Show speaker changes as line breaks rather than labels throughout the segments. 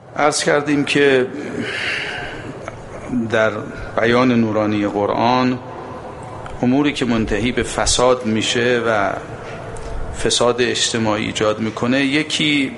عرض کردیم که در بیان نورانی قرآن اموری که منتهی به فساد میشه و فساد اجتماعی ایجاد میکنه، یکی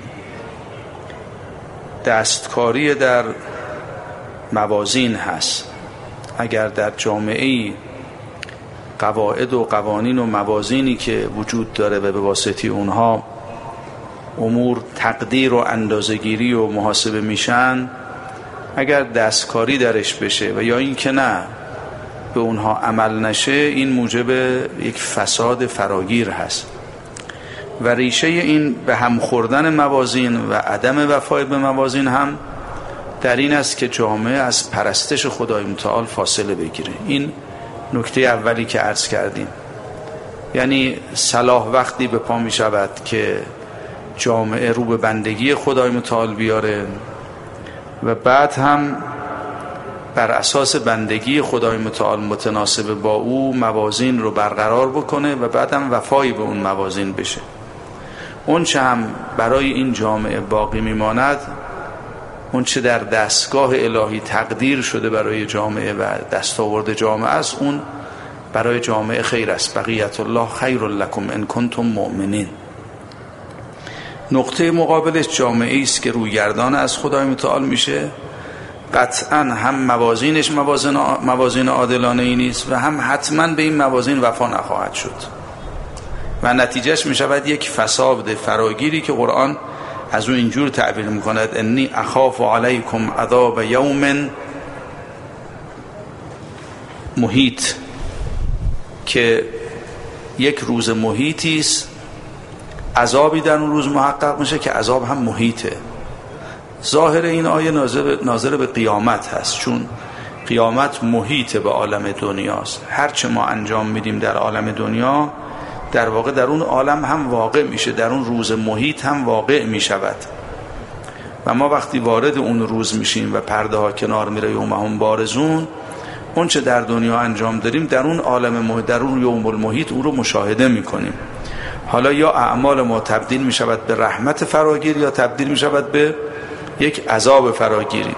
دستکاری در موازین هست. اگر در جامعه‌ای قواعد و قوانین و موازینی که وجود داره و به واسطه اونها امور تقدیر و اندازه‌گیری و محاسبه میشن، اگر دستکاری درش بشه و یا این که نه به اونها عمل نشه، این موجب یک فساد فراگیر هست. و ریشه این به هم خوردن موازین و عدم وفای به موازین هم در این است که جامعه از پرستش خدای متعال فاصله بگیره. این نکته اولی که عرض کردیم. یعنی صلاح وقتی به پا می شود که جامعه رو به بندگی خدای متعال بیاره و بعد هم بر اساس بندگی خدای متعال متناسب با او موازین رو برقرار بکنه و بعد هم وفایی به اون موازین بشه. اون چه هم برای این جامعه باقی میماند، اون چه در دستگاه الهی تقدیر شده برای جامعه و دستاورد جامعه است، اون برای جامعه خیر است. بقیت الله خیر لکم ان کنتم مؤمنین. نقطه مقابلش جامعه است که رویگردان از خدای متعال میشه. قطعا هم موازینش موازین عادلانه ای نیست و هم حتما به این موازین وفا نخواهد شد و نتیجهش می شود یک فساد فراگیری که قرآن از اون اینجور تعبیر می کند: انی اخاف علیکم عذاب یوم محیط، که یک روز محیطی است، عذابی در اون روز محقق میشه که عذاب هم محیطه. ظاهر این آیه ناظر به قیامت هست، چون قیامت محیط به عالم دنیاست. هرچه ما انجام میدیم در عالم دنیا در واقع در اون عالم هم واقع میشه، در اون روز محیط هم واقع میشود. و ما وقتی وارد اون روز میشیم و پرده ها کنار میره، یوم هم بارزون، اون چه در دنیا انجام داریم در اون عالم محیط، در اون یوم المحیط اون رو مشاهده میکنیم. حالا یا اعمال ما تبدیل میشود به رحمت فراگیر یا تبدیل میشود به یک عذاب فراگیری.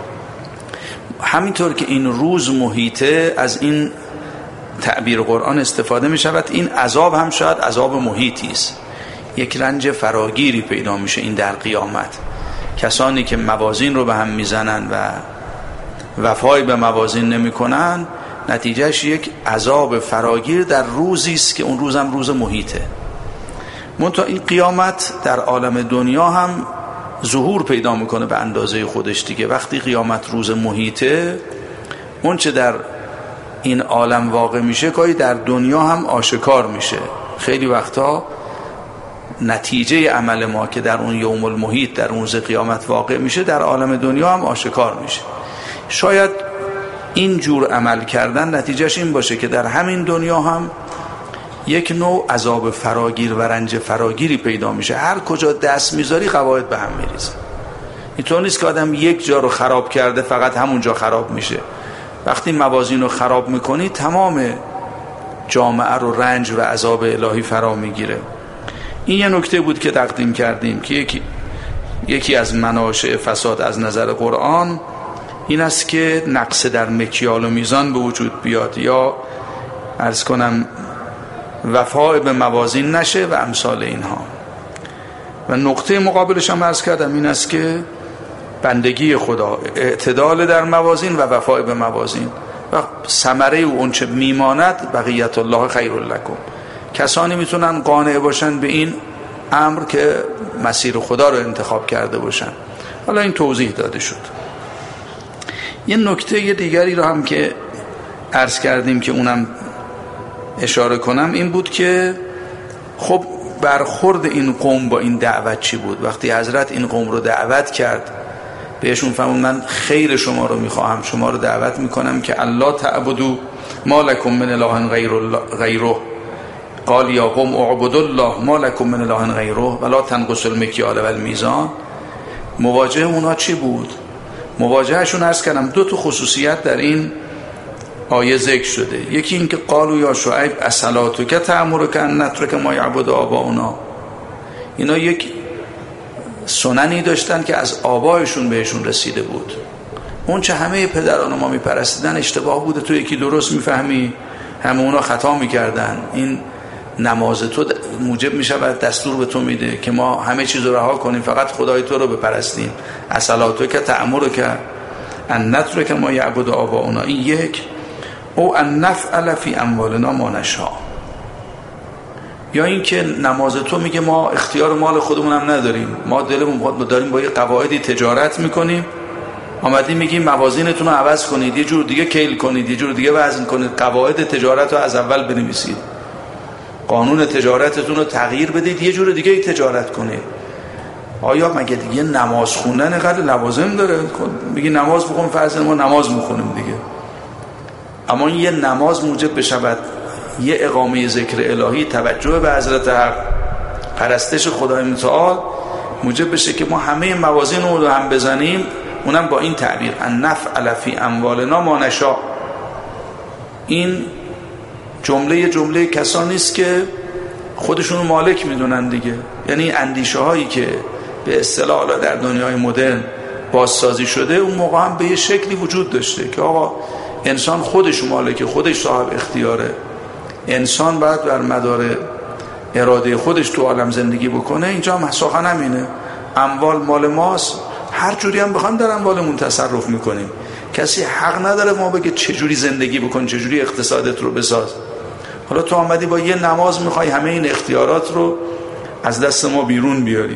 همینطور که این روز محیطه، از این تعبیر قرآن استفاده می شود. این عذاب هم شاید عذاب محیطی است، یک رنج فراگیری پیدا میشه این در قیامت. کسانی که موازین رو به هم میزنن و وفای به موازین نمی کنن، نتیجهش یک عذاب فراگیر در روزی است که اون روز هم روز محیطه. منتها این قیامت در عالم دنیا هم ظهور پیدا میکنه به اندازه خودش دیگه. وقتی قیامت روز محیطه، اون چه در این عالم واقع میشه گاهی در دنیا هم آشکار میشه. خیلی وقتا نتیجه عمل ما که در اون یوم المحیط، در اون روز قیامت واقع میشه، در عالم دنیا هم آشکار میشه. شاید این جور عمل کردن نتیجهش این باشه که در همین دنیا هم یک نوع عذاب فراگیر و رنج فراگیری پیدا میشه. هر کجا دست میذاری قواعد به هم میریزه. اینطور نیست که آدم یک جا رو خراب کرده فقط همون جا خراب میشه. وقتی موازین رو خراب میکنی، تمام جامعه رو رنج و عذاب الهی فرا میگیره. این یه نکته بود که تقدیم کردیم که یکی از مناشئ فساد از نظر قرآن این است که نقص در مکیال و میزان به وجود بیاد، یا عرض کنم وفای به موازین نشه و امثال اینها. و نقطه مقابلش هم عرض کردم این است که بندگی خدا، اعتدال در موازین و وفای به موازین و ثمره اون چه میماند بقیت الله خیر لکم. کسانی میتونن قانع باشن به این امر که مسیر خدا رو انتخاب کرده باشن. حالا این توضیح داده شد. یه نکته دیگری رو هم که عرض کردیم که اونم اشاره کنم این بود که خب برخورد این قوم با این دعوت چی بود؟ وقتی حضرت این قوم رو دعوت کرد، بهشون فرمود من خیر شما رو میخواهم، شما رو دعوت میکنم که الله تعبدوا ما لکم من اله غیره. قال یا قوم اعبدوا الله ما لکم من اله غیره ولا تنقصوا المکیال والمیزان. مواجهه اونا چی بود؟ مواجهشون عرض کردم دو تا خصوصیت در این آیه ذکر شده. یکی این که قالوا یا شعیب اصلاتک تأمرک ان نترک ما یعبد آباؤنا. اینا یک سننی داشتن که از آبایشون بهشون رسیده بود. اون چه همه پدران ما میپرستیدن اشتباه بوده، تو یکی درست میفهمی، همه اونا خطا میکردن. این نماز تو موجب میشود دستور به تو میده که ما همه چیز رو رها کنیم، فقط خدای تو رو بپرستیم. الصلاتو که تأمر که ان نترک ما یعبد آباؤنا، این یک. او ان نفعل فی اموالنا ما نشاء، یا این که نماز تو میگه ما اختیار مال خودمون هم نداریم، ما دلمون داریم با یه قواعدی تجارت میکنیم، آمدیم میگیم موازینتون رو عوض کنید، یه جور دیگه کیل کنید، یه جور دیگه وزن کنید، قواعد تجارت رو از اول بنویسید، قانون تجارتتون رو تغییر بدید، یه جور دیگه تجارت کنید. آیا مگه دیگه نماز خوندن اینقدر لوازم داره؟ میگی نماز بخون، فرض ما نماز میخونیم دیگه، اما این یه نماز موجب بشود یه اقامه ذکر الهی، توجه به حضرت حق، پرستش خدای متعال، موجب بشه که ما همه موازین رو هم بزنیم، اونم با این تعبیر ان نفعل فی اموالنا ما نشاء. این جمله کسانی است که خودشون مالک میدونن دیگه، یعنی اندیشه هایی که به اصطلاح در دنیای مدرن بازسازی شده، اون موقع هم به یه شکلی وجود داشته که آقا انسان خودش مالک، خودش صاحب اختیاره، انسان باید بر مدار اراده خودش تو عالم زندگی بکنه. اینجا هم سخن همینه، اموال مال ماست، هر جوری هم بخوایم در اموالمون تصرف میکنیم، کسی حق نداره ما بگه چجوری زندگی بکن، چجوری اقتصادت رو بساز. حالا تو آمدی با یه نماز میخوای همه این اختیارات رو از دست ما بیرون بیاری.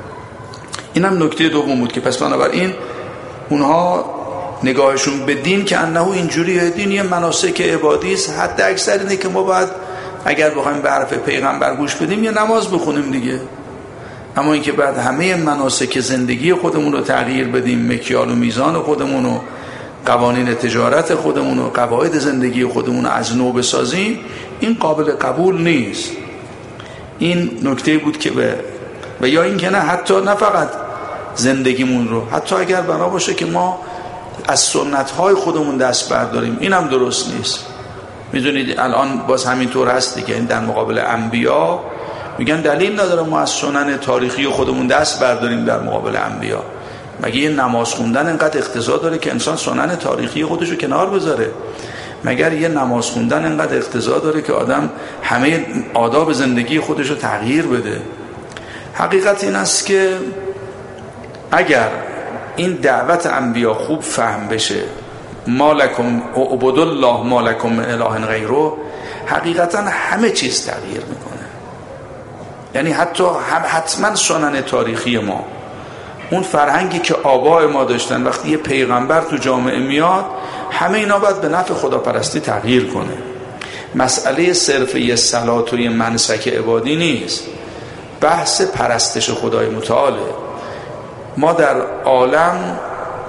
اینم نکته دوم بود که پس بنابراین اونها نگاهشون به دین که انه اینجوریه، دین یه مناسک عبادی است، حد اکثر اینه که ما باید اگر بخوایم به حرف پیغمبر گوش بدیم یه نماز بخونیم دیگه، اما اینکه بعد همه مناسک زندگی خودمون رو تغییر بدیم، مکیال و میزان خودمون و قوانین تجارت خودمون و قواعد زندگی خودمون رو از نو بسازیم، این قابل قبول نیست. این نکته بود که و یا این که نه فقط زندگیمون رو، حتی اگر بنا باشه که ما از سنت‌های خودمون دست برداریم، اینم درست نیست. میدونید الان باز همینطور هست دیگه، این در مقابل انبیا میگن دلیل نداره ما از سنن تاریخی خودمون دست برداریم در مقابل انبیا. مگه یه نماز خوندن اینقدر اقتضا داره که انسان سنن تاریخی خودشو کنار بذاره؟ مگر یه نماز خوندن اینقدر اقتضا داره که آدم همه آداب زندگی خودشو تغییر بده؟ حقیقت این است که اگر این دعوت انبیا خوب فهم بشه، مالکم عبد الله مالکم من اله غیره، حقیقتا همه چیز تغییر میکنه. یعنی حتما سنن تاریخی ما، اون فرهنگی که آبای ما داشتن، وقتی یه پیغمبر تو جامعه میاد، همه اینا باید به نفع خداپرستی تغییر کنه. مسئله صرف یه صلات و یه منسک عبادی نیست، بحث پرستش خدای متعاله. ما در عالم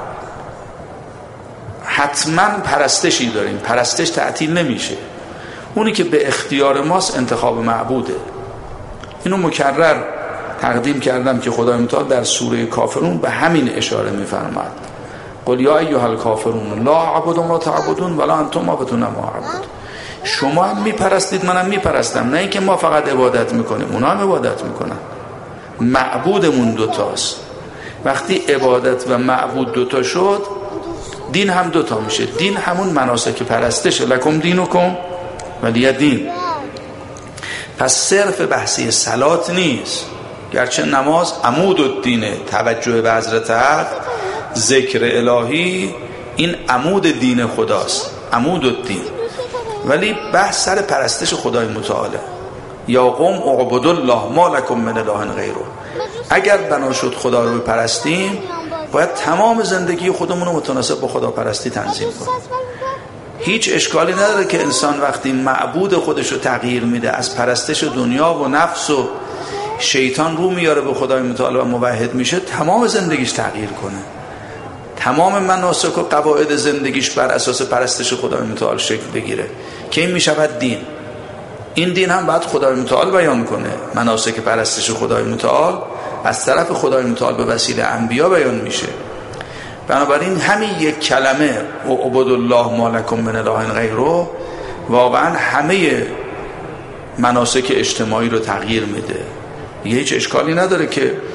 حتما پرستشی داریم، پرستش تعطیل نمیشه. اونی که به اختیار ماست انتخاب معبوده. اینو مکرر تقدیم کردم که خدای متعال در سوره کافرون به همین اشاره میفرماد. قل یا ایها الکافرون لا اعبد ما تعبدون ولا انتم عابدون ما اعبد. شما هم میپرستید، منم میپرستم، نه اینکه ما فقط عبادت میکنیم، اونا هم عبادت میکنن. معبودمون دوتاست. وقتی عبادت و معبود دوتا شد، دین هم دوتا میشه. دین همون مناسک پرستشه، لکم دینکم ولی دین. پس صرف بحثی صلات نیست، گرچه نماز عمود الدینه، توجه به حضرت حق، ذکر الهی، این عمود دین خداست، عمود الدین، ولی بحث سر پرستش خدای متعاله. یا قوم اعبدوا الله ما لکم من اله غیره. اگر بنا شد خدا رو بپرستیم، باید تمام زندگی خودمون رو متناسب با خدا پرستی تنظیم کنیم. هیچ اشکالی نداره که انسان وقتی معبود خودش رو تغییر میده، از پرستش دنیا و نفس و شیطان رو میاره به خدای متعال و موحد میشه، تمام زندگیش تغییر کنه، تمام مناسک و قواعد زندگیش بر اساس پرستش خدای متعال شکل بگیره که این میشود دین. این دین هم باید خدای متعال بیان کنه. مناسک پرستش خدای متعال از طرف خدای متعال به وسیله انبیا بیان میشه. بنابراین همین یک کلمه اعبدوا الله ما لکم من اله غیره واقعا همه مناسک اجتماعی رو تغییر میده. هیچ اشکالی نداره که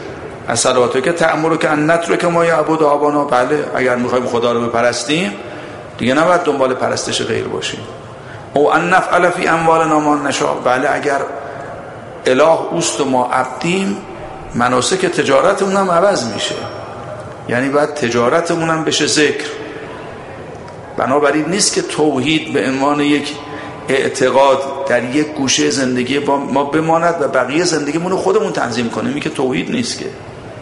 الصلوات که تأمرک ان نترک ما یعبد آبانا. بله، اگر میخوایم خدا رو بپرستیم دیگه نباید دنبال پرستش غیر باشیم. او ان نفعل فی اموالنا ما نشاء. بله، اگر اله اوست و ما عبدیم، مناسک تجارتمون هم عوض میشه، یعنی باید تجارتمون هم بشه ذکر. بنابراین نیست که توحید به عنوان یک اعتقاد در یک گوشه زندگی ما بماند و بقیه زندگیمون رو خودمون تنظیم کنیم. این که توحید نیست که.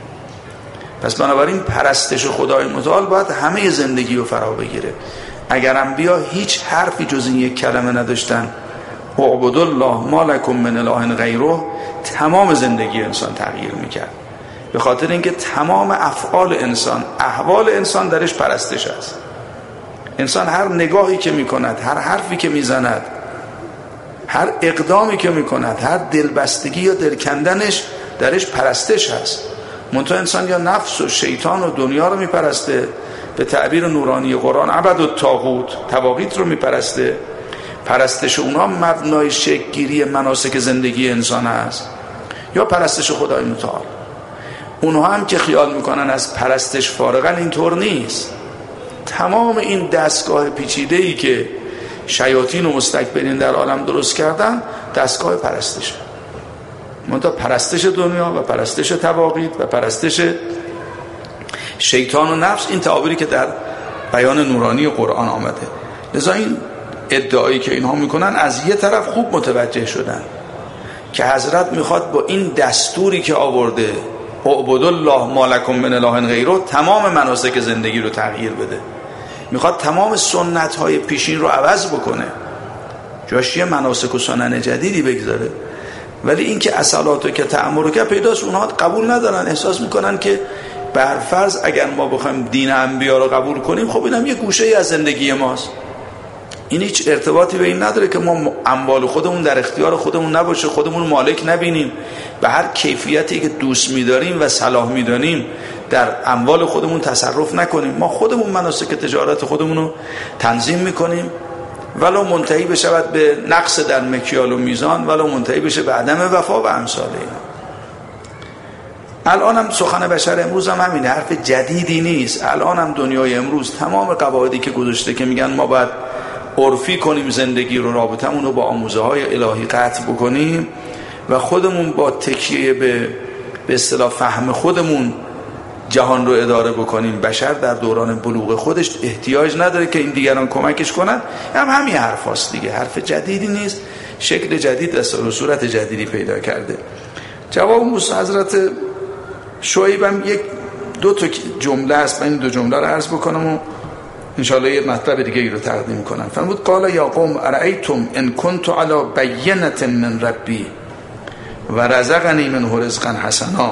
پس بنابراین پرستش خدای متعال باید همه زندگی رو فرا بگیره. اگر انبیا هیچ حرفی جز این یک کلمه نداشتن، اعبدوا الله ما لکم من اله غیره، تمام زندگی انسان تغییر میکرد. به خاطر اینکه تمام افعال انسان، احوال انسان درش پرستش است. انسان هر نگاهی که میکند، هر حرفی که میزند، هر اقدامی که میکند، هر دلبستگی یا دلکندنش درش پرستش هست. منتها انسان یا نفس و شیطان و دنیا رو میپرسته، به تعبیر نورانی قرآن عبد الطاغوت، طواغیت رو میپرسته. پرستش اونها مبنای شکل گیری مناسک زندگی انسان هست، یا پرستش خدای متعال. اونها هم که خیال میکنن از پرستش فارغن، اینطور نیست. تمام این دستگاه پیچیده‌ای که شیاطین و مستکبرین در عالم درست کردن، دستگاه پرستشه. منتها پرستش دنیا و پرستش طواغیت و پرستش شیطان و نفس، این تعابیری که در بیان نورانی قرآن آمده. لذا این ادعایی که اینها میکنن از یه طرف خوب متوجه شدن که حضرت میخواد با این دستوری که آورده، اعبدوا الله ما لکم من اله غیره، تمام مناسک زندگی رو تغییر بده. میخواد تمام سنت های پیشین رو عوض بکنه، جاش یه مناسک و سنن جدیدی بگذاره. ولی این که اصالاتو که تأمرک پیداست، اونها قبول ندارن. احساس میکنن که برفرض اگر ما بخوایم دین انبیا رو قبول کنیم، خب اینم یه گوشه ای از زندگی ماست. این هیچ ارتباطی به این نداره که ما اموال خودمون در اختیار خودمون نباشه، خودمون مالک نبینیم، به هر کیفیتی که دوست می‌داریم و صلاح می‌دانیم در اموال خودمون تصرف نکنیم. ما خودمون مناسک تجارت خودمون رو تنظیم می‌کنیم، ولو منتهی بشود به نقص در مکیال و میزان، ولو منتهی بشه به عدم وفا و امثال اینا. الان هم سخن بشر امروز هم همینه، حرف جدیدی نیست. الان هم دنیای امروز تمام قواعدی که گذاشته که میگن ما باید عرفی کنیم زندگی رو، رابطمون رو با آموزه های الهی قطع بکنیم و خودمون با تکیه به اصطلاح فهم خودمون جهان رو اداره بکنیم. بشر در دوران بلوغ خودش احتیاج نداره که این دیگران کمکش کنن. همین حرف هاست دیگه، حرف جدیدی نیست، شکل جدید است و صورت جدیدی پیدا کرده. جواب موسی حضرت شعیب هم یک دو تا جمله است، من این دو جمله رو عرض بکنم و انشاءالله یه مطلب دیگه ای رو تقدیم کنم. فرمود قال یا قوم ارأیتم ان کنت علی بینة من ربی و رزقنی منه رزقا حسنا.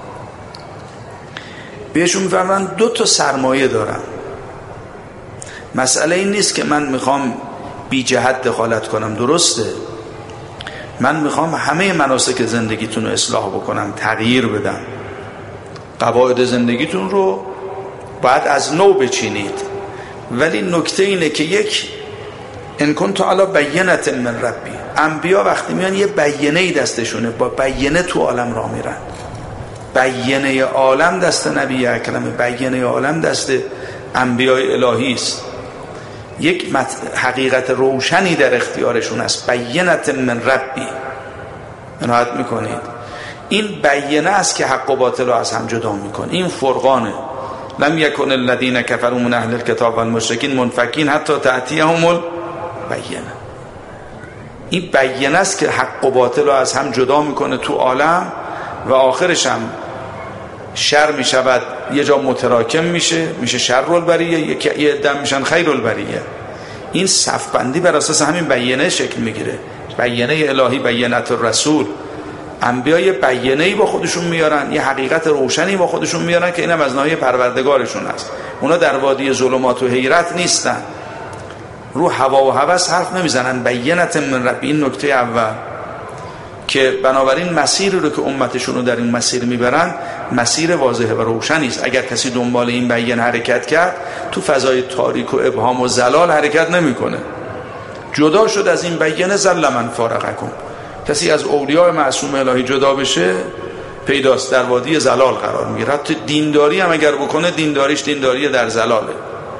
بهشون میفرمایند دو تا سرمایه دارم. مسئله این نیست که من میخوام بی جهت دخالت کنم، درسته، من میخوام همه مناسک زندگیتون رو اصلاح بکنم، تغییر بدم. قواعد زندگیتون رو باید از نو بچینید. ولی نکته اینه که یک، ان کنت علی بینة من ربی، انبیا وقتی میان یه بیانه‌ای دستشونه، با بیانه تو عالم راه میرن. بیانه عالم دست نبی اکرم، بیانه عالم دست انبیای الهی است. یک حقیقت روشنی در اختیارشون است، بینة من ربی. عنایت میکنید این بیانه است که حق و باطل رو از هم جدا میکنه. این فرقانه. لم یکن الذین کفروا من اهل الکتاب والمشرکین منفکین حتی تأتیهم البینه. این بیانه است که حق و باطل رو از هم جدا میکنه تو عالم و آخرش هم شر میشود، یه جا متراکم میشه شر البریه، یه عده میشن خیر البریه. این صف بندی بر اساس همین بیانه شکل میگیره. بیانه الهی، بیانه الرسول. انبیا یه بیانه‌ای با خودشون میارن، یه حقیقت روشنی با خودشون میارن که اینم از ناحیه پروردگارشون است. اونا در وادی ظلمات و حیرت نیستن، رو هوا و هوس حرف نمیزنن. بینة من ربی، این نکته اول که بنابراین مسیری رو که امتشون رو در این مسیر میبرن مسیر واضحه و روشنی است. اگر کسی دنبال این بیان حرکت کرد، تو فضای تاریک و ابهام و ضلال حرکت نمیکنه. جدا شد از این بیانه، ضل من فارقکم. کسی از اولیاء معصوم الهی جدا بشه، پیداست، در وادی زلال قرار میگیره. حتی دینداری هم اگر بکنه دینداریش دینداری در زلاله.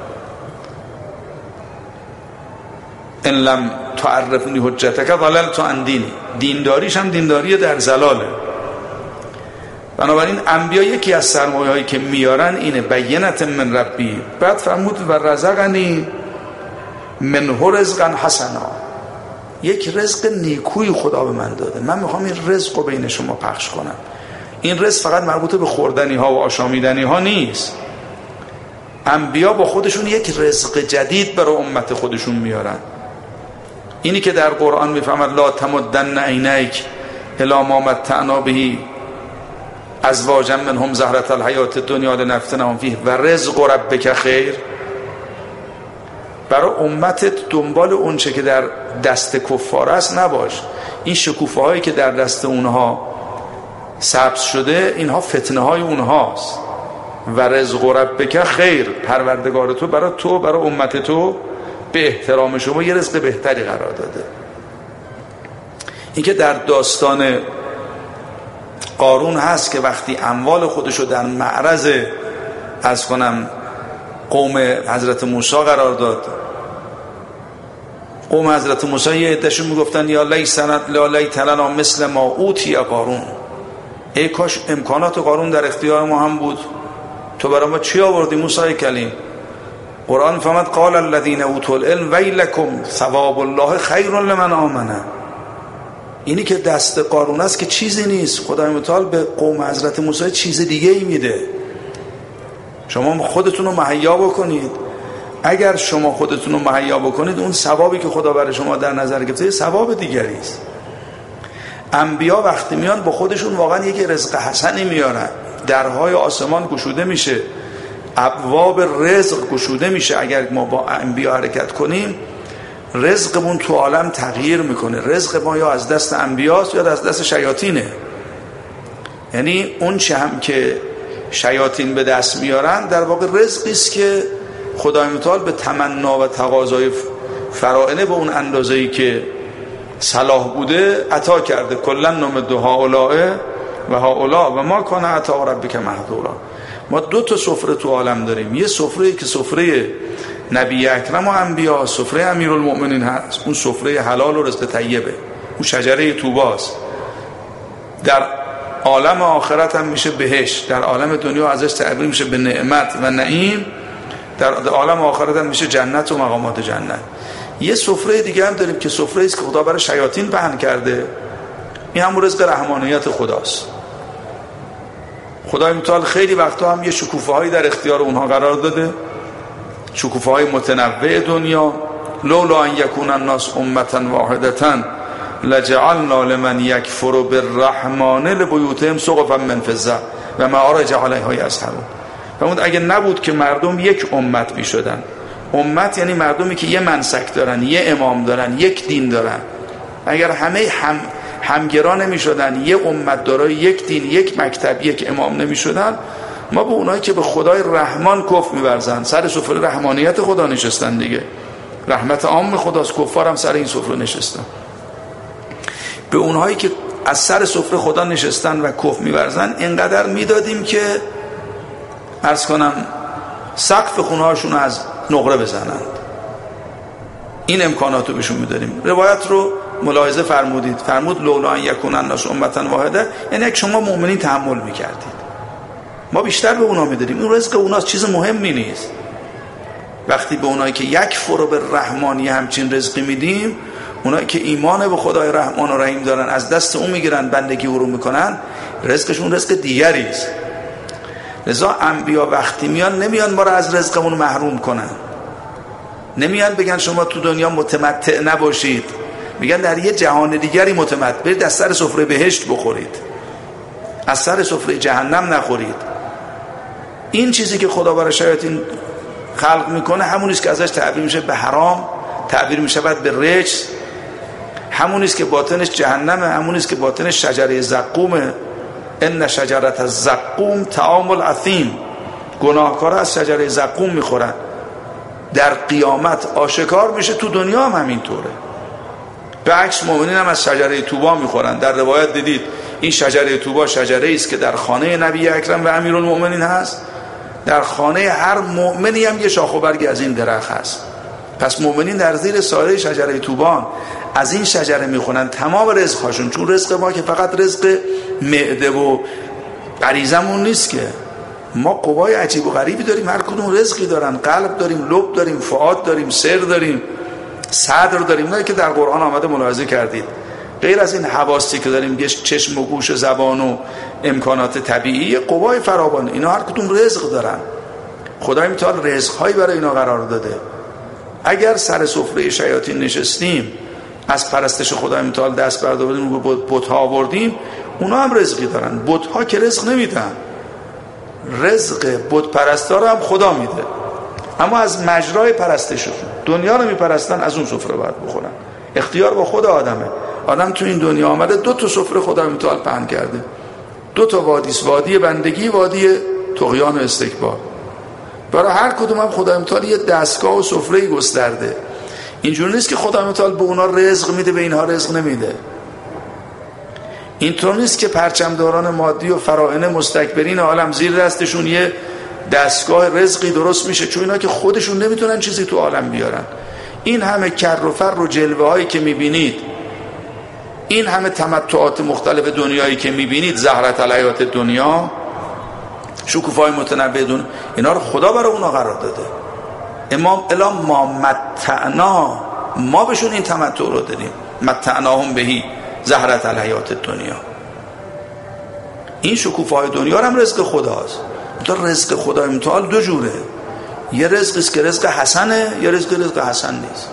ان لم تعرفنی حجتک ضللت عن دینی، دینداریش هم دینداری در زلاله. بنابراین انبیا یکی از سرمایه‌هایی که میارن اینه بینت من ربی. بعد فرمود و رزقنی منه رزقا حسنا، یک رزق نیکوی خدا به من داده، من میخوام این رزق رو بین شما پخش کنم. این رزق فقط مربوط به خوردنی ها و آشامیدنی ها نیست. انبیا با خودشون یک رزق جدید برای امت خودشون میارن. اینی که در قرآن میفهمد لا تمدن عینیک الی ما متعنا به ازواجا منهم زهرة الحیات الدنیا لنفتنهم فیه و رزق ربک خیر. برای امتت دنبال اون چه که در دست کفار است نباش. این شکوفه هایی که در دست اونها سبز شده اینها فتنه های اونهاست. و رزق ربک خیر، پروردگار تو برای امت تو به احترام شما یه رزق بهتری قرار داده. این که در داستان قارون هست که وقتی اموال خودشو در معرض قوم حضرت موسی قرار داد، قوم حضرت موسی یه عده‌شون میگفتن یا لیت لنا مثل ما اوتی قارون، ای کاش امکانات قارون در اختیار ما هم بود، تو برای ما چی آوردی موسی کلیم؟ قرآن فرمود قال الذين اوتوا العلم ویلکم ثواب الله خیر لمن آمن. اینی که دست قارون است که چیزی نیست، خدای متعال به قوم حضرت موسی چیز دیگه ای میده. شما خودتون رو مهیا بکنید. اگر شما خودتون رو مهیا بکنید اون ثوابی که خدا برای شما در نظر گرفته ثواب دیگری است. انبیا وقتی میان با خودشون واقعا یک رزق حسنی میارن. درهای آسمان گشوده میشه، ابواب رزق گشوده میشه. اگر ما با انبیا حرکت کنیم رزقمون تو عالم تغییر میکنه. رزق ما یا از دست انبیاست یا از دست شیاطینه. یعنی اون چه هم که شیاطین به دست میارن در واقع رزقی است که خدای متعال به تمنا و تقاضای فرائنه به اون اندازه‌ای که صلاح بوده عطا کرده. کلا نمد هؤلاء و هؤلاء و ما کان عطا ربک محظورا. ما دو تا سفره تو عالم داریم. یه سفره که سفره نبی اکرم و انبیا، سفره امیرالمؤمنین هست، اون سفره حلال و رزق طیبه، اون شجره طوباست. در عالم آخرت هم میشه بهشت، در عالم دنیا ازش تعبیر میشه به نعمت و نعیم، در عالم آخرت هم میشه جنت و مقامات جنت. یه سفره دیگه هم داریم که سفره است که خدا برای شیاطین پهن کرده. این همون رزق رحمانیت خداست. خدای متعال خیلی وقتا هم یه شکوفه هایی در اختیار اونها قرار داده، شکوفه های متنوع دنیا. لولا ان یکون الناس امه واحده لجعلنا لمن یکفر بالرحمن لبیوتهم سقفا من فضه و معارج علیها یسحرون. فرمود اگه نبود که مردم یک امت میشدن. امت یعنی مردمی که یه منسک دارن، یه امام دارن، یک دین دارن. اگر همه همگرا نمیشدن، یه امت دارای یک دین، یک مکتب، یک امام نمیشدن، ما به اونایی که به خدای رحمان کفر می‌ورزن سر سفره رحمانیت خدا نشستن دیگه. رحمت عام خداست، کفار هم سر این سفره نشستن. به اونهایی که از سر سفره خدا نشستن و کفر می‌ورزن اینقدر میدادیم که سقف خونه‌هاشون از نقره بزنند. این امکاناتو بهشون میدادیم. روایت رو ملاحظه فرمودید. فرمود لولا ان یکون الناس امه واحده، یعنی اگه شما مؤمنین تحمل میکردید ما بیشتر به اونا میدادیم. این رزق اوناست، چیز مهمی نیست. وقتی به اونایی که یکفر بالرحمن همچین رزقی میدیم، اونایی که ایمان به خدای رحمان و رحیم دارن از دست اون میگیرن، بندگی او رو میکنن، رزقشون رزق دیگری است. لذا انبیا وقتی میان نمیان ما رو از رزقمون محروم کنن، نمیان بگن شما تو دنیا متمتع نباشید، میگن در یه جهان دیگری متمتع، برید از سر سفره بهشت بخورید، از سر سفره جهنم نخورید. این چیزی که خدا برای شیاطین خلق میکنه همونیست که ازش تعبیر میشه به حرام، تعبیر میشه بعد به رجس، همونیست که باطنش جهنمه، همونیست که باطنش شجره زقومه. ان شجره الزقوم طعام الاثیم، گناهکارا از شجره زقوم میخورن. در قیامت آشکار میشه، تو دنیا هم همینطوره. به عکس مؤمنین هم از شجره طوبا میخورن. در روایت دیدید این شجره طوبی شجره است که در خانه نبی اکرم و امیرالمؤمنین هست، در خانه هر مؤمنی هم یه شاخ و برگی از این درخت هست. پس مؤمنین در زیر سایه شجره طوبان از این شجره میخونن تمام رزق‌هاشون. چون رزق ما که فقط رزق معده و غریزمون نیست، که ما قوای عجیب و غریبی داریم، هر کدوم رزقی دارن. قلب داریم، لب داریم، فؤاد داریم، سر داریم، صدر داریم. اینایی که در قرآن آمده ملاحظه کردید. غیر از این حواسی که داریم، چشم و گوش و زبان و امکانات طبیعی، قوای فراوان، اینا هر کدوم رزق دارن. خدای متعال رزق‌هایی برای اینا قرار داده. اگر سر سفره شیاطین نشستیم، از پرستش خدای متعال دست برداریم و بت‌ها آوردیم، اونا هم رزقی دارن. بت‌ها که رزق نمیدن، رزق بت پرستا رو هم خدا میده، اما از مجرای پرستششون دنیا رو میپرستن، از اون سفره باید بخورن. اختیار با خود آدمه. آدم تو این دنیا آمده 2 سفره خدا متعال پهن کرده، 2 وادی، وادی بندگی، وادی طغیان و استکبار. برای هر کدوم هم خدا متعال یه دستگاه و سفره‌ای گسترده. اینجوری نیست که خدا متعال به اونا رزق میده به اینها رزق نمیده. اینطور نیست که پرچمداران مادی و فراعنه مستکبرین عالم زیر دستشون یه دستگاه رزقی درست میشه، چون اینا که خودشون نمیتونن چیزی تو عالم بیارن. این همه کر و فر و جلوه هایی که میبینید، این همه تمتعات مختلف دنیایی که میبینید، زهرت الحیات دنیا، شکوفای متنوع دنیا، اینا رو خدا برای اونا قرار داده. امام الا ما متعنا، ما بهشون این تمتع رو دادیم، متعناهم بهی زهرت الحیات دنیا. این شکوفای دنیا هم رزق خداست. رزق خدای متعال 2 جوره، یه رزق است که رزق حسنه، یه رزق حسن نیست.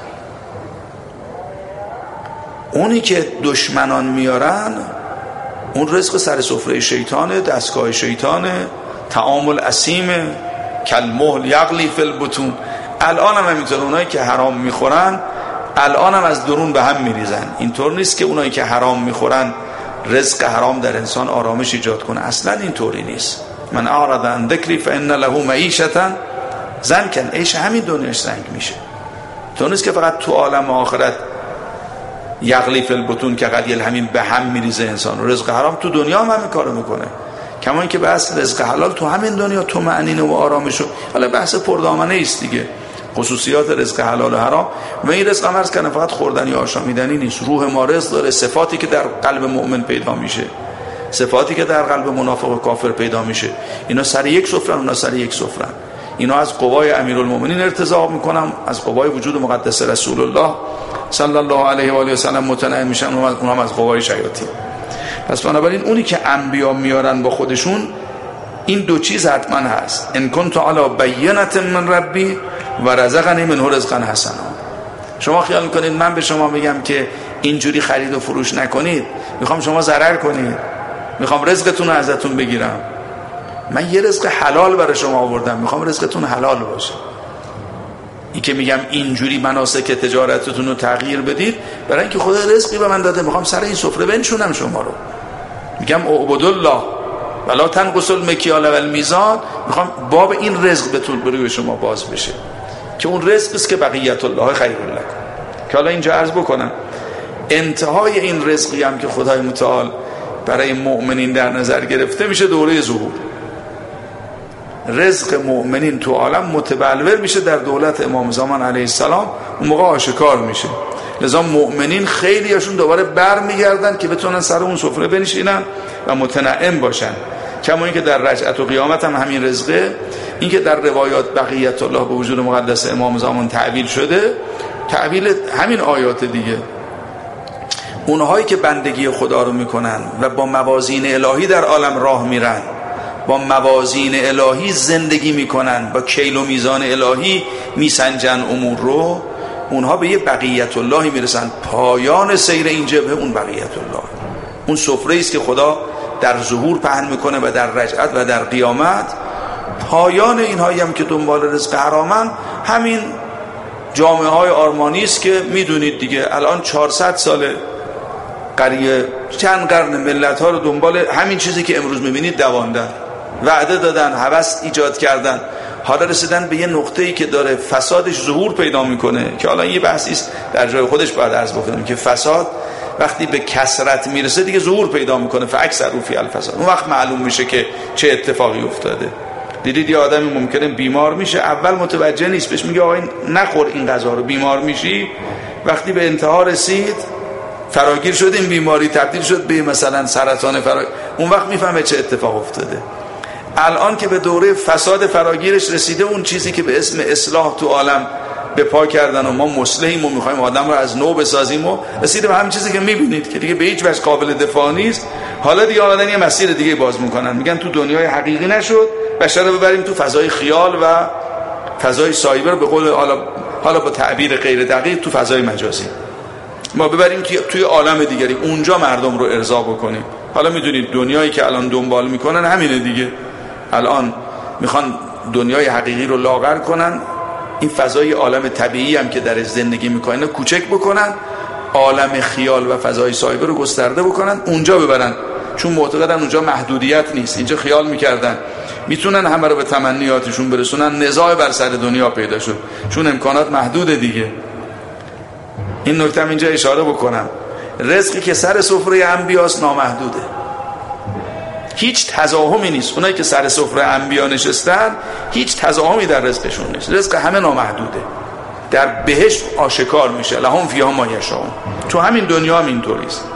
اونی که دشمنان میارن، اون رزق سر سفره شیطانه، دستگاه شیطانه، تعامل اسیمه، کالمهل یغلی فی البطون. الان هم همینطور، اونایی که حرام میخورن الان هم از درون به هم میریزن. اینطور نیست که اونایی که حرام میخورن رزق حرام در انسان آرامش ایجاد کنه، اصلا اینطوری نیست. من اعرض عن ذکری فان له معیشة ضنکا، عیش همین دنیاش زنگ میشه. تو نیست که فقط تو عالم آخرت یغلی فی البطون که قلیل همین به هم میریزه انسان. رزق حرام تو دنیا هم همین کارو میکنه، کما اینکه بحث رزق حلال تو همین دنیا تو معنینه و آرامشو. حالا بحث پردامنه است دیگه، خصوصیات رزق حلال و حرام. و این رزق هم عرض کردم فقط خوردنی و آشامیدنی نیست. روح ما رزق داره، صفاتی که در قلب مؤمن پیدا میشه، صفاتی که در قلب منافق و کافر پیدا میشه، اینا سر یک سفرن، اونا سر یک سفرن. اینا از قوای امیرالمؤمنین ارتزاق میکنن، از قوای وجود مقدس رسول الله صلی الله علیه و آله و سلم متنعم میشن، اونم از قوای شیاطین. پس بنابراین اونی که انبیا میارن با خودشون، این 2 چیز حتما هست. ان کنت علی بینة من ربی و رزقنی منه رزقا حسنا. شما خیال میکنید من به شما میگم که اینجوری خرید و فروش نکنید، میخوام شما ضرر کنید، میخوام رزقتون رو ازتون بگیرم. من یه رزق حلال برای شما آوردم، میخوام رزقتون حلال باشه. این که میگم اینجوری مناسک تجارتتون رو تغییر بدید، برای اینکه خدا رزقی به من داده، میخوام سر این سفره بنشونم شما رو. میگم اعبدوا الله ولا تنقصوا المکیال والمیزان. میخوام باب این رزق بتون برای شما باز بشه، که اون رزق است که بقیت الله خیر لکم. که حالا اینجا عرض بکنم انتهای این رزقی هم که خدای متعال برای مؤمنین در نظر گرفته میشه دوره ظهور. رزق مؤمنین تو عالم متبلور میشه در دولت امام زمان علیه السلام، اون موقع آشکار میشه. لذا مؤمنین خیلی هاشون دوباره بر میگردن که بتونن سر اون سفره بنشینن و متنعم باشن. کما اینکه در رجعت و قیامت هم همین رزقه. این که در روایات بقیت الله به وجود مقدس امام زمان تعبیل شده، تعبیل همین آیات دیگه. اونهایی که بندگی خدا رو میکنن و با موازین الهی در عالم راه میرن، با موازین الهی زندگی میکنن، با کیل و میزان الهی میسنجن امور رو، اونها به یه بقیت اللهی میرسن. پایان سیر این جبهه اون بقیت الله، اون سفره است که خدا در ظهور پهن میکنه و در رجعت و در قیامت. پایان اینهایی هم که دنبال رزق حرامن، همین جامعه های آرمانی است که میدونید دیگه. الان 400 ساله قریه چند قرن ملت ها رو دنبال همین چیزی که امروز میبینید دواندن، وعده دادن، هوس ایجاد کردن. حالا رسیدن به یه نقطه‌ای که داره فسادش ظهور پیدا میکنه، که حالا این بحثی است در جای خودش باید عرض بکنم که فساد وقتی به کثرت میرسه دیگه ظهور پیدا میکنه، فاکثروا فی الفساد. اون وقت معلوم میشه که چه اتفاقی افتاده. دیدید یه آدمی ممکنه بیمار میشه، اول متوجه نیست، بهش میگه آقا نخور این غذا رو بیمار میشی. وقتی به انتها رسید، فراگیر شد، این بیماری تبدیل شد به مثلا سرطان اون وقت میفهمه چه اتفاق افتاده. الان که به دوره فساد فراگیرش رسیده، اون چیزی که به اسم اصلاح تو عالم به پا کردن و ما مصلحیم و میخوایم آدم رو از نو بسازیم و رسیده به همین چیزی که میبینید که دیگه به هیچ وجه قابل دفاع نیست. حالا دیگه آمدن یه مسیر دیگه باز میکنن، میگن تو دنیای حقیقی نشد، بشر رو ببریم تو فضای خیال و فضای سایبر، به قول حالا با تعبیر غیر دقیق تو فضای مجازی ما ببریم توی عالم دیگری، اونجا مردم رو ارضا بکنیم. حالا میدونید دنیایی که الان دنبال میکنن همینه دیگه، الان میخوان دنیای حقیقی رو لاغر کنن، این فضای عالم طبیعی هم که در زندگی میکنن کوچک بکنن، عالم خیال و فضای سایبر رو گسترده بکنن، اونجا ببرن، چون معتقدن اونجا محدودیت نیست. اینجا خیال میکردن میتونن همه رو به تمنیاتشون برسونن، نزاع بر سر دنیا پیدا شد چون امکانات محدوده دیگه. این نکته هم اینجا اشاره بکنم، رزقی که سر سفره انبیاست نامحدوده، هیچ تزاحمی نیست. اونایی که سر سفره انبیا نشستن هیچ تزاحمی در رزقشون نیست، رزق همه نامحدوده، در بهشت آشکار میشه لهم فیها ما یشاءون. تو همین دنیا هم اینطوریست.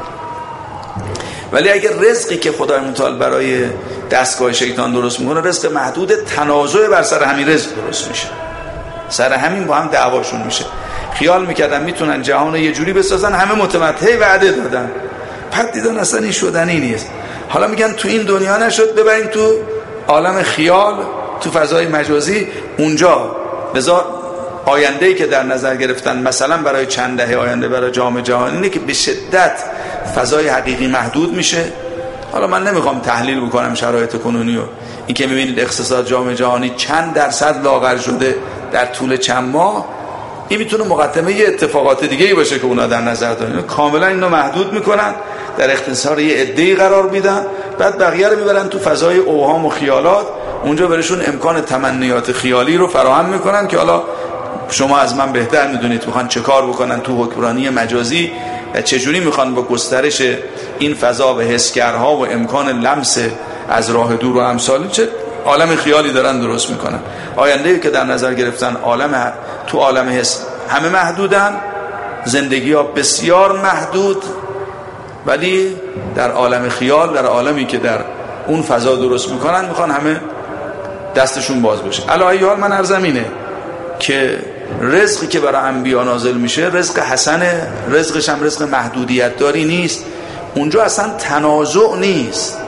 ولی اگر رزقی که خدای متعال برای دستگاه شیطان درست میکنه رزق محدود، تنازع بر سر همین رزق درست میشه، سر همین با هم دعواشون میشه. خیال میکردن میتونن جهان رو یه جوری بسازن، همه متمتع وعده دادن، بعد دیدن اصلا این شدنی نیست. حالا میگن تو این دنیا نشد، ببریم تو عالم خیال، تو فضای مجازی، اونجا بذار آینده‌ای که در نظر گرفتن مثلا برای چند دهه آینده برای جام جهانی اینه که به شدت فضای حقیقی محدود میشه. حالا من نمیخوام تحلیل بکنم شرایط کنونی و این که میبینید اقتصاد جام جهانی چند درصد لاغر شده در طول چند ماه، این میتونه مقدمه یه اتفاقات دیگه‌ای باشه که اونا در نظر دارن. کاملا اینو محدود میکنن، در اختصار یه عده‌ای قرار میدن، بعد بقیه رو میبرن تو فضای اوهام و خیالات، اونجا برشون امکان تمنیات خیالی رو فراهم میکنن که حالا شما از من بهتر میدونید میخوان چه کار بکنن تو حکمرانی مجازی و چجوری میخوان با گسترش این فضا و حسگرها و امکان لمس از راه دور و امثال چه عالم خیالی دارن درست میکنن. آینده‌ای که در نظر گرفتن تو عالم حس همه محدودن، زندگی ها بسیار محدود، ولی در عالم خیال، در عالمی که در اون فضا درست میکنن، میخوان همه دستشون باز بشه. علی حال من عرضم اینه که رزقی که برای انبیا نازل میشه رزق حسنه، رزقش هم رزق محدودیت داری نیست، اونجا اصلا تنازع نیست.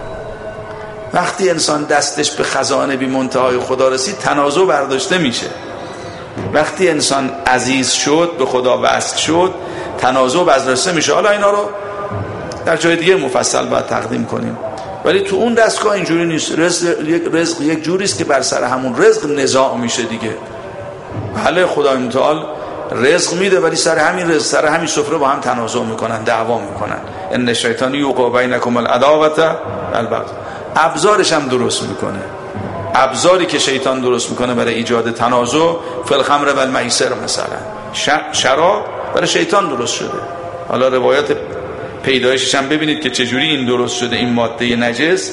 وقتی انسان دستش به خزانه بی منتهای خدا رسید تنازع برداشته میشه. وقتی انسان عزیز شد، به خدا وصل شد، تنازع برداشته میشه. حالا اینا رو در جای دیگه مفصل باید تقدیم کنیم، ولی تو اون دستگاه اینجوری نیست. رزق یک جوری است که بر سر همون رزق نزاع میشه دیگه. بله خدای متعال رزق میده، ولی سر همین رزق، سر همین سفره با هم تنازع میکنن، دعوا میکنن. ان الشیطان یوقع بینکم العداوة والبغض. ابزارش هم درست میکنه. ابزاری که شیطان درست میکنه برای ایجاد تنازع، فی الخمر و المیسر مثلا، شراب برای شیطان درست شده. حالا روایات پیدایشش هم ببینید که چجوری این درست شده، این ماده نجس.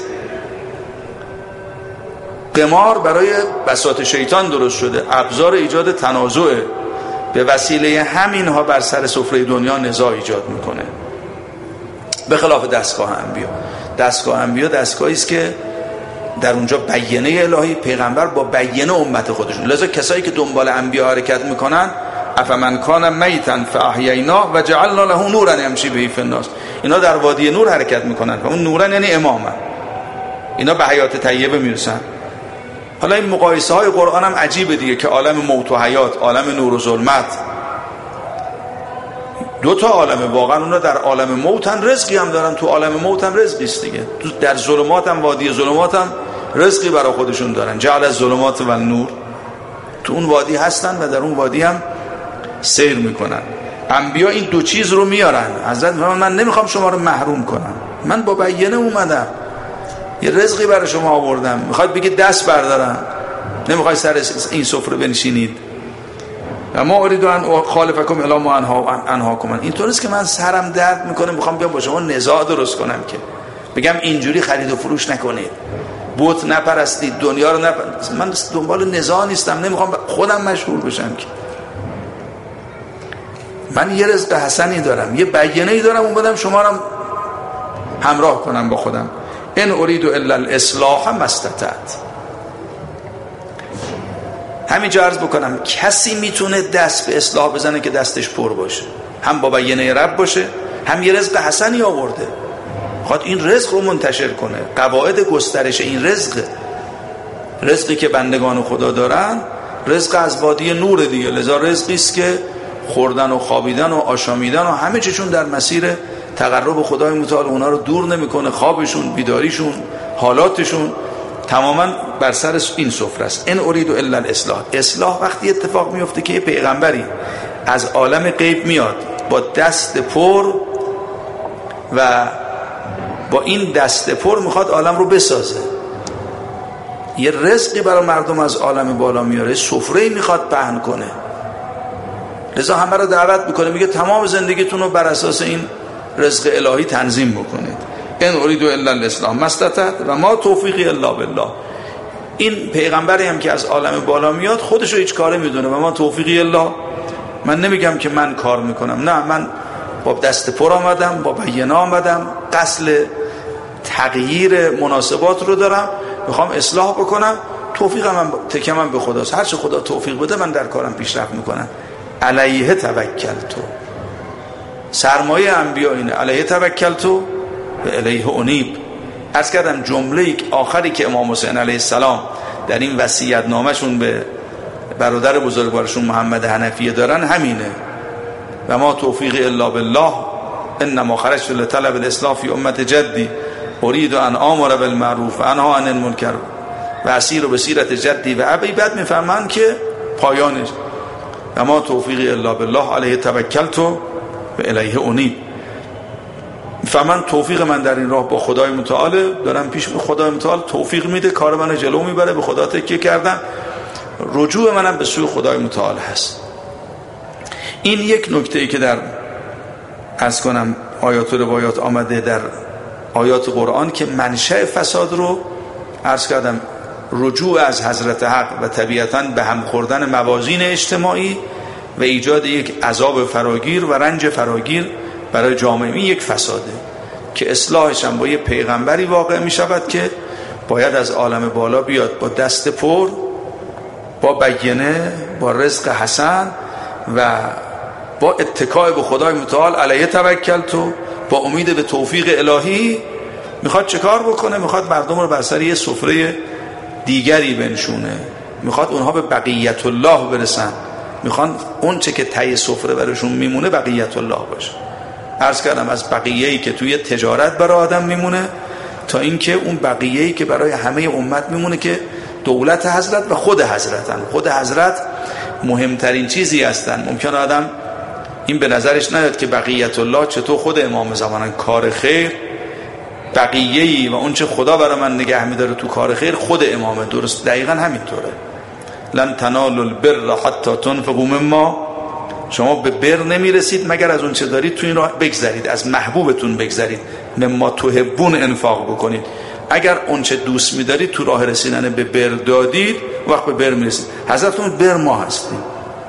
قمار برای بساط شیطان درست شده، ابزار ایجاد تنازع، به وسیله همین ها بر سر سفره دنیا نزاع ایجاد میکنه. به خلاف دستگاه انبیا. دستگاه انبیا دستگاهی است که در اونجا بیانیه الهی، پیغمبر با بیانیه امت خودشون. لذا کسایی که دنبال انبیا حرکت میکنن، افمن کان میتا فاحییناه و جعلنا له نورا یمشی به فی الناس، اینا در وادی نور حرکت میکنن و اون نورا یعنی امامن، اینا به حیات طیبه میرسن. حالا این مقایسه های قرآن هم عجیبه دیگه که عالم موت و حیات، عالم نور و ظلمت، دو تا عالمه. واقعا اونا در عالم موت هم رزقی هم دارن، تو عالم موت هم رزقی است دیگه. در ظلمات هم، وادی ظلمات هم رزقی برای خودشون دارن. جعل الظلمات و النور، تو اون وادی هستن و در اون وادی هم سیر میکنن. انبیا این دو چیز رو میارن. حضرت من نمیخوام شما رو محروم کنم، من با بیانیه اومدم، یه رزقی برای شما آوردم، میخواد بگید دست بردارم، نمیخوای سر این سفره بنشینید. و ما اريد ان خالفکم الی ما انهاکم. اینطور است که من سرم درد میکنه میخوام بیام با شما نزاع درست کنم که بگم اینجوری خرید و فروش نکنید، بت نپرستید، دنیا رو من دنبال نزاع نیستم، نمیخوام خودم مشهور بشم که من یه رزق حسنی دارم، یه بیانیه‌ای دارم، اون بدم شما رو همراه کنم با خودم. ان اريد الا الاصلاح ما استطعت. همینجا عرض بکنم کسی میتونه دست به اصلاح بزنه که دستش پر باشه، هم با بیانیه رب باشه، هم یه رزق حسنی آورده، خواهد این رزق رو منتشر کنه. قواعد گسترش این رزقی که بندگان خدا دارن رزق از وادی نور دیگه، لذا رزقی است که خوردن و خوابیدن و آشامیدن و همه چیشون در مسیر تقرب خدای متعال اونا رو دور نمیکنه. خوابشون، بیداریشون، حالاتشون تماما بر سر این سفره است. ان اريد الا الاصلاح. اصلاح وقتی اتفاق میفته که یه پیغمبری از عالم غیب میاد با دست پر و با این دست پر میخواد عالم رو بسازه، یه رزقی برای مردم از عالم بالا میاره، سفره‌ای میخواد پهن کنه، لذا همه رو دعوت میکنه، میگه تمام زندگیتون رو بر اساس این رزق الهی تنظیم بکنید. ان اريد الا الاصلاح ما استطعت و ما توفیقی الا بالله. این پیغمبری هم که از عالم بالا میاد خودش رو هیچ کاره میدونه و ما توفیقی الا. من نمیگم که من کار میکنم، نه، من با دست پر آمدم، با بیانیه آمدم، قصد تغییر مناسبات رو دارم، میخوام اصلاح بکنم، توفیقم تکمم به خداست، هر چه خدا توفیق بده من در کارم پیشرفت میکنم. علیه توکلت. سرمایه انبیا اینه، علیه توکلت و الیه انیب. عرض کردم جمله آخری که امام حسین علیه السلام در این وصیت نامشون به برادر بزرگوارشون محمد حنفیه دارن همینه، و ما توفیقی الا بالله انما خرجت لطلب الاصلاح فی امت جدی اريد ان امر بالمعروف و انها عن المنکر و اسیر بسیرت جدی و ابی. بعد میفهمن که پایانش و ما توفیقی الا بالله علیه توکلت و الیه انیب. فمن توفیق من در این راه با خدای متعال دارم پیش، به خدای متعال توفیق میده، کار من جلو میبره، به خدا تکیه کردم، رجوع منم به سوی خدای متعال هست. این یک نکته‌ای که در عرض کنم آیات و روایات آمده در آیات قرآن که منشأ فساد رو عرض کردم رجوع از حضرت حق و طبیعتاً به هم خوردن موازین اجتماعی و ایجاد یک عذاب فراگیر و رنج فراگیر برای جامعه، این یک فساده که اصلاحش هم با یه پیغمبری واقع می شود که باید از عالم بالا بیاد با دست پر، با بیانیه، با رزق حسن و با اتکای به خدای متعال علیه توکلت و با امید به توفیق الهی. میخواد چه کار بکنه؟ میخواد مردم رو بر سر یه سفره دیگری بنشونه، میخواد اونها به بقیت الله برسن، میخوان اون چه که ته سفره برشون میمونه بقیت الله باشه. عرض کردم از بقیه‌ای که توی تجارت برای آدم میمونه تا اینکه اون بقیه‌ای که برای همه امت میمونه که دولت حضرت و خود حضرتن. خود حضرت مهمترین چیزی هستن. ممکنه آدم این به نظرش نیاد که بقیت الله چطور خود امام زمانن، کار خیر بقیه‌ای و اون چه خدا برای من نگه می‌داره تو کار خیر خود امامه. درست دقیقاً همینطوره. لن تنالوا البر حتی تنفقوا مما، شما به بر نمیرسید مگر از اون چه دارید تو این راه بگذرید، از محبوبتون بگذرید، مما تحبون انفاق بکنید. اگر اون چه دوست می‌دارید تو راه رسیدن به بر دادید، وقت به بر میرسید. حضرتون بر ما هستیم،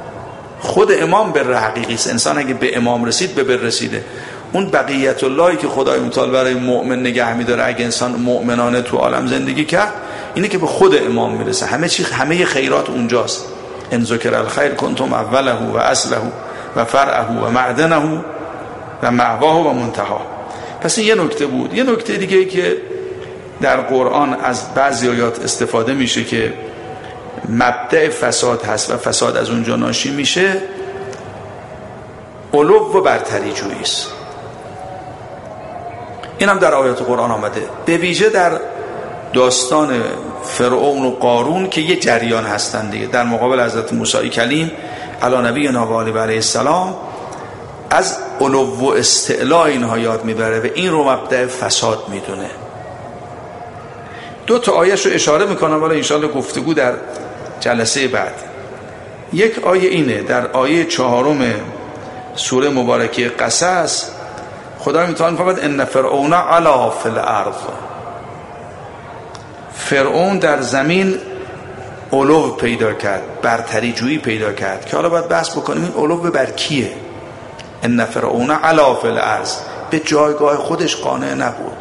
خود امام بر حقیقی است. انسان اگه به امام رسید به بر رسیده. اون بقیت اللهی که خدای متعال برای مؤمن نگه می‌داره، اگه انسان مؤمنانه تو عالم زندگی کرد، اینه که به خود امام میرسه. همه خیرات اونجاست. ان ذکر الخیر کنتم اوله و اصله و فرعه و معدنه و معواه و منتها. پس این یه نکته بود. یه نکته دیگه که در قرآن از بعضی آیات استفاده میشه که مبدأ فساد هست و فساد از اونجا ناشی میشه، علو و برتری جویی است. این هم در آیات قرآن آمده، به ویژه در داستان فرعون و قارون که یه جریان هستن دیگه. در مقابل حضرت موسی کلیم علی نبینا و علیه السلام از علو و استعلاء اینها یاد میبره و این رو مبدأ فساد میدونه. دو تا آیه‌شو اشاره میکنم، ولی انشاءالله گفتگو در جلسه بعد. یک آیه اینه، در آیه 4 سوره مبارکه قصص خدا متعال می‌فرماید ان فرعون علا فی الارض. فرعون در زمین علو پیدا کرد، برتری جویی پیدا کرد که حالا باید بحث بکنیم این علو بر کیه. ان فرعون علا فی الارض، به جایگاه خودش قانع نبود،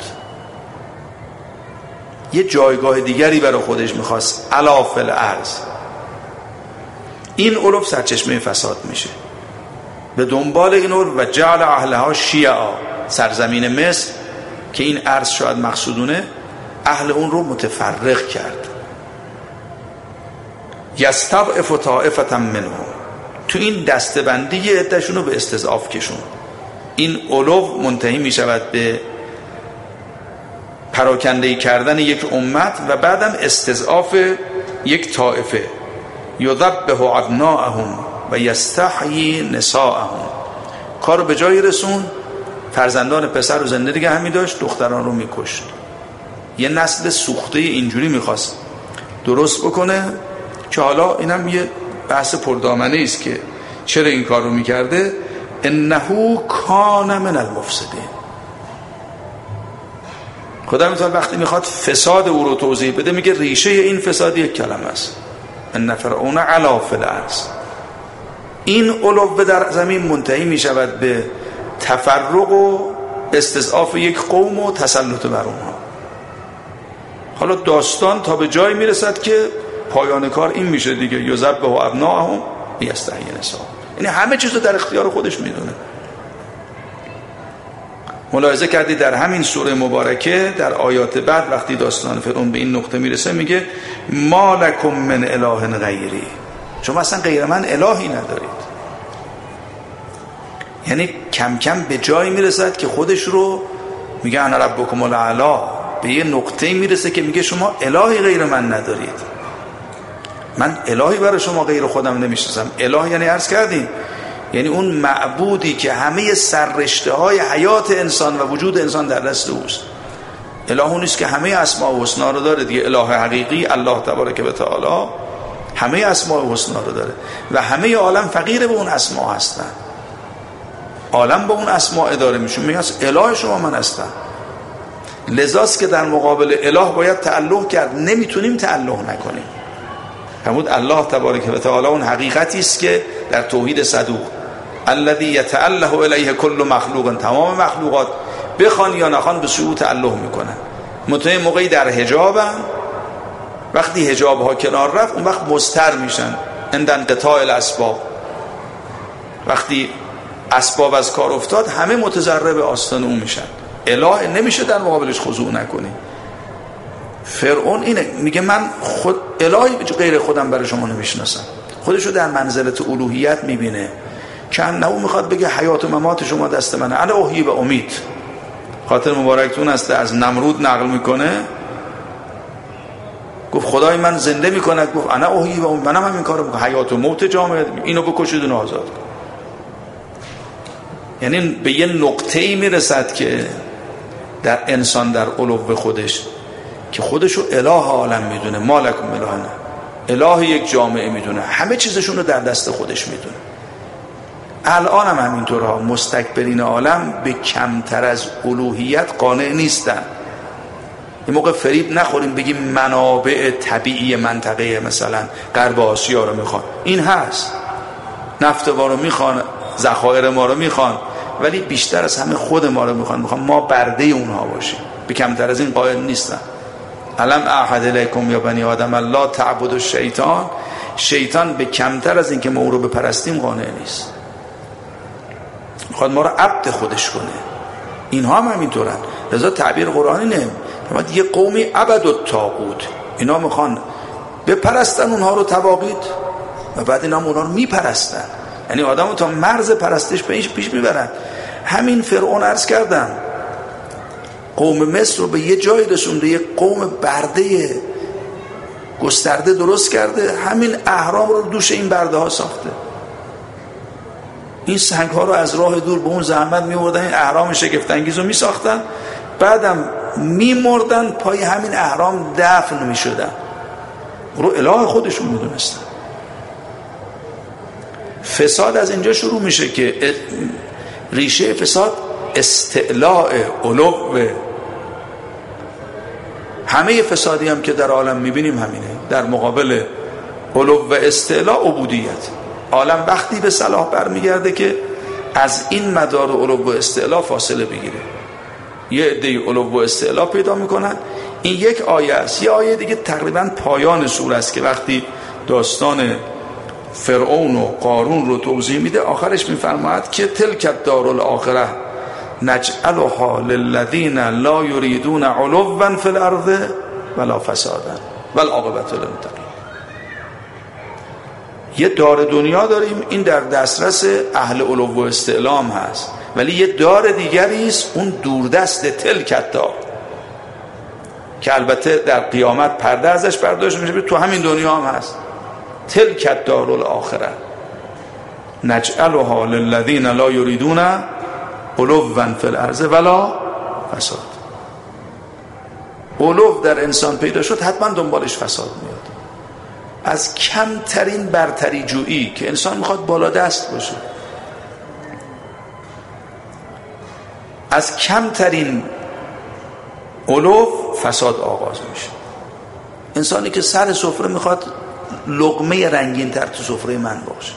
یه جایگاه دیگری برای خودش میخواست، علا فی الارض. این علو سرچشمه فساد میشه. به دنبال این علو و جعل اهلها شیعا، سرزمین مصر که این ارض شاید مقصودونه، اهل اون رو متفرق کرد. یستضعف طائفة منهم، تو این دستبندی عده‌شون رو به استضعاف کشون. این علو منتهی می شود به پراکنده کردن یک امت و بعدم استضعاف یک طائفه. یذبح ابناءهم و یستحیی نساءهم، کارو به جایی رسون، فرزندان پسر رو زنده دیگه همی داشت، دختران رو میکشت. یه نسل سوخته اینجوری میخواست درست بکنه که حالا اینم یه بحث پردامنه است که چرا این کار رو میکرده. انه کان من المفسدین. خدا میتونه وقتی میخواد فساد او رو توضیح بده میگه ریشه این فساد یک کلمه است، ان فرعون علا فی الارض. این علو در زمین منتهی میشود به تفرق و استضعاف یک قوم و تسلط بر اونها. حالا داستان تا به جایی میرسد که پایان کار این میشه دیگه، یذبح ابناءهم و یستحیی نساءهم. یعنی همه چیز رو در اختیار خودش میدونه. ملاحظه کردی در همین سوره مبارکه در آیات بعد وقتی داستان فرعون به این نقطه میرسه میگه ما لکم من اله غیری، شما اصلا غیر من الهی ندارید. یعنی کم کم به جایی میرسد که خودش رو میگه انا ربکم الاعلی، به یه نقطه میرسه که میگه شما الهی غیر من ندارید، من الهی برای شما غیر خودم نمیشناسم. اله یعنی عرض کردیم یعنی اون معبودی که همه سررشته های حیات انسان و وجود انسان در دست اوست. اله اون نیست که همه اسماء و حسنا رو داره دیگه. اله حقیقی الله تبارک و تعالی همه اسماء و حسنا رو داره و همه عالم فقیر به اون اسماء هستن. عالم به اون اسماء اداره میشه، میگه اله شما من هستم. لذاست که در مقابل اله باید تعلق کرد، نمیتونیم تعلق نکنیم. فرمود الله تبارک و تعالی اون حقیقتی است که در توحید صدوق الذی یتأله الیه کل مخلوق، تمام مخلوقات بخوان یا نخوان به سوی تعلق میکنن. متأ موقعی در حجابن، وقتی حجاب ها کنار رفت اون وقت مضطر میشن عند انقطاع الاسباب. وقتی اسباب از کار افتاد همه متضرر آستان اون میشن. اله نمیشه در مقابلش خضوع نکنی. فرعون اینه میگه من خود الهی غیر خودم برای شما نمیشناسم. خودشو در منزلت الوهیت میبینه که انه میخواد بگه حیات و ممات شما دست منه، انا احیی و امید. خاطر مبارکتون است از نمرود نقل میکنه، گفت خدای من زنده میکنه، گفت انا احیی و امید، منم همین کارو میکنم، حیات و موت جامعه، اینو بکشید و آزاد کن. یعنی به یه نقطه‌ای میرسد که در انسان در علو خودش که خودشو اله عالم میدونه، مالکم الهنا، اله یک جامعه میدونه، همه چیزشون رو در دست خودش میدونه. الان هم همینطورها مستکبرین عالم به کمتر از الوهیت قانع نیستن. این موقع فریب نخوریم بگیم منابع طبیعی منطقه مثلا غرب آسیا رو میخوان، این هست، نفت ما رو میخوان، ذخایر ما رو میخوان، ولی بیشتر از همه خود ما رو میخوان ما برده اونها باشیم. به کمتر از این قائل نیستن. علم احد الیکم یا بنی آدم لا تعبدوا الشیطان، شیطان به کمتر از این که ما او رو بپرستیم قانع نیست، میخواد ما رو عبد خودش کنه. اینها هم همینطورن. لذا تعبیر قرآنی نه، یه قومی عبد الطاغوت، اینا میخوان بپرستن اونها رو طواغیت و بعد اینا اونها رو میپرستن. یعنی آدمو تا مرز پرستش پیش میبرن. همین فرعون عرض کردم قوم مصر رو به یه جای رسونده، یه قوم برده گسترده درست کرده، همین اهرام رو دوش این برده ها ساخته. این سنگ ها رو از راه دور به اون زحمت میوردن، این اهرام شگفت انگیز رو میساختن، بعدم میمردن پای همین اهرام دفن میشدن. رو اله خودشون میدونستن. فساد از اینجا شروع میشه که ریشه فساد استعلاء علو. همه فسادی هم که در عالم میبینیم همینه، در مقابل علو و استعلاء عبودیت. عالم وقتی به صلاح برمیگرده که از این مدار علو و استعلاء فاصله بگیره، یه عده علو و استعلاء پیدا میکنن. این یک آیه است. یه آیه دیگه تقریبا پایان سوره است که وقتی داستان فرعون و قارون رو توضیح میده، آخرش میفرماید که تلک الدار الاخره نجعلها للذین لا یریدون علوا فی الارض ولا فسادا والعاقبة للمتقین. یه دار دنیا داریم، این در دسترس اهل علو و استعلام هست، ولی یه دار دیگری است، اون دوردست تلک الدار، که البته در قیامت پرده ازش برداشته میشه، تو همین دنیا هم هست. تلک الدار الاخره نجعلها للذین لا یریدون علوا فی الارض ولا فساد. علو در انسان پیدا شد، حتما دنبالش فساد میاد. از کمترین برتری جویی که انسان میخواد بالا دست باشه، از کمترین علو فساد آغاز میشه. انسانی که سر سفره میخواد لقمه رنگین تر تو سفره من باشه،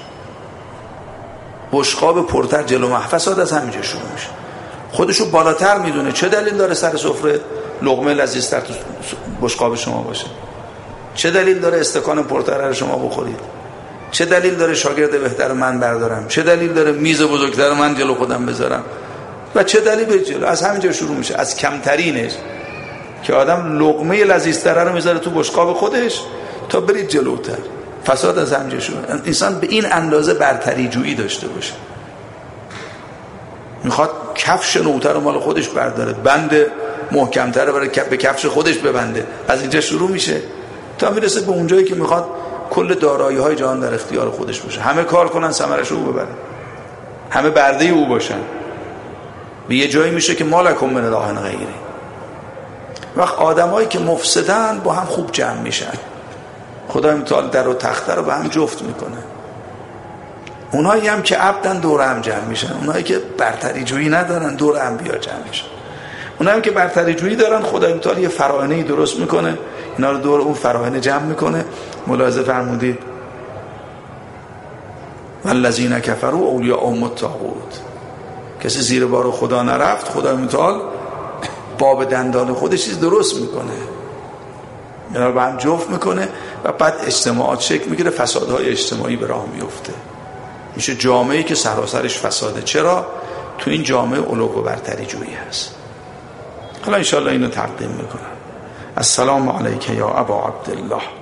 بشقاب پرتر جلو فساد از همینجا شروع میشه. خودشو بالاتر میدونه، چه دلیل داره سر سفره لقمه لذیذتر تو بشقاب شما باشه؟ چه دلیل داره استکان پرتر رو شما بخورید؟ چه دلیل داره شاگرد بهتر من بردارم؟ چه دلیل داره میز بزرگتر من جلو خودم بذارم؟ و چه دلیل به جلو؟ از همینجا شروع میشه، از کمترینش که آدم لقمه لذیذتر رو میذاره تو بشقاب خودش تا برید جلوتر. فساد از همینجا شروع. انسان به این اندازه برتری جویی داشته باشه، میخواد کفش نوتر رو مال خودش برداره، بند محکمتر رو برای به کفش خودش ببنده. از اینجا شروع میشه تا میرسه به اونجایی که میخواد کل دارایی‌های جهان در اختیار خودش باشه، همه کار کنن ثمرش رو ببرن، همه برده او باشن. به یه جایی میشه که مالکم من اله غیری. وقت آدمایی که مفسدن با هم خوب جمع میشن، خدای متعال در و تخته رو با هم جفت میکنه. اونایی هم که عبدن دور هم جمع میشن، اونایی که برتری جویی ندارن دور هم بیا جمع میشن. اونایی هم که برتری جویی دارن، خدای متعال یه فراعنه‌ای درست میکنه، اینا رو دور اون فراعنه جمع میکنه. ملاحظه فرمودید والذین کفروا اولیاءهم الطاغوت. کسی زیر بار خدا نرفت، خدای متعال باب دندان خودش چیز درست میکنه، اینا رو با هم جفت میکنه و بعد اجتماعات شکل میگیره، فسادهای اجتماعی به راه میفته، میشه جامعه‌ای که سراسرش فساده. چرا؟ تو این جامعه علو و برتری جویی هست. حالا انشاءالله اینو تقدیم میکنم. السلام علیک یا ابا عبدالله.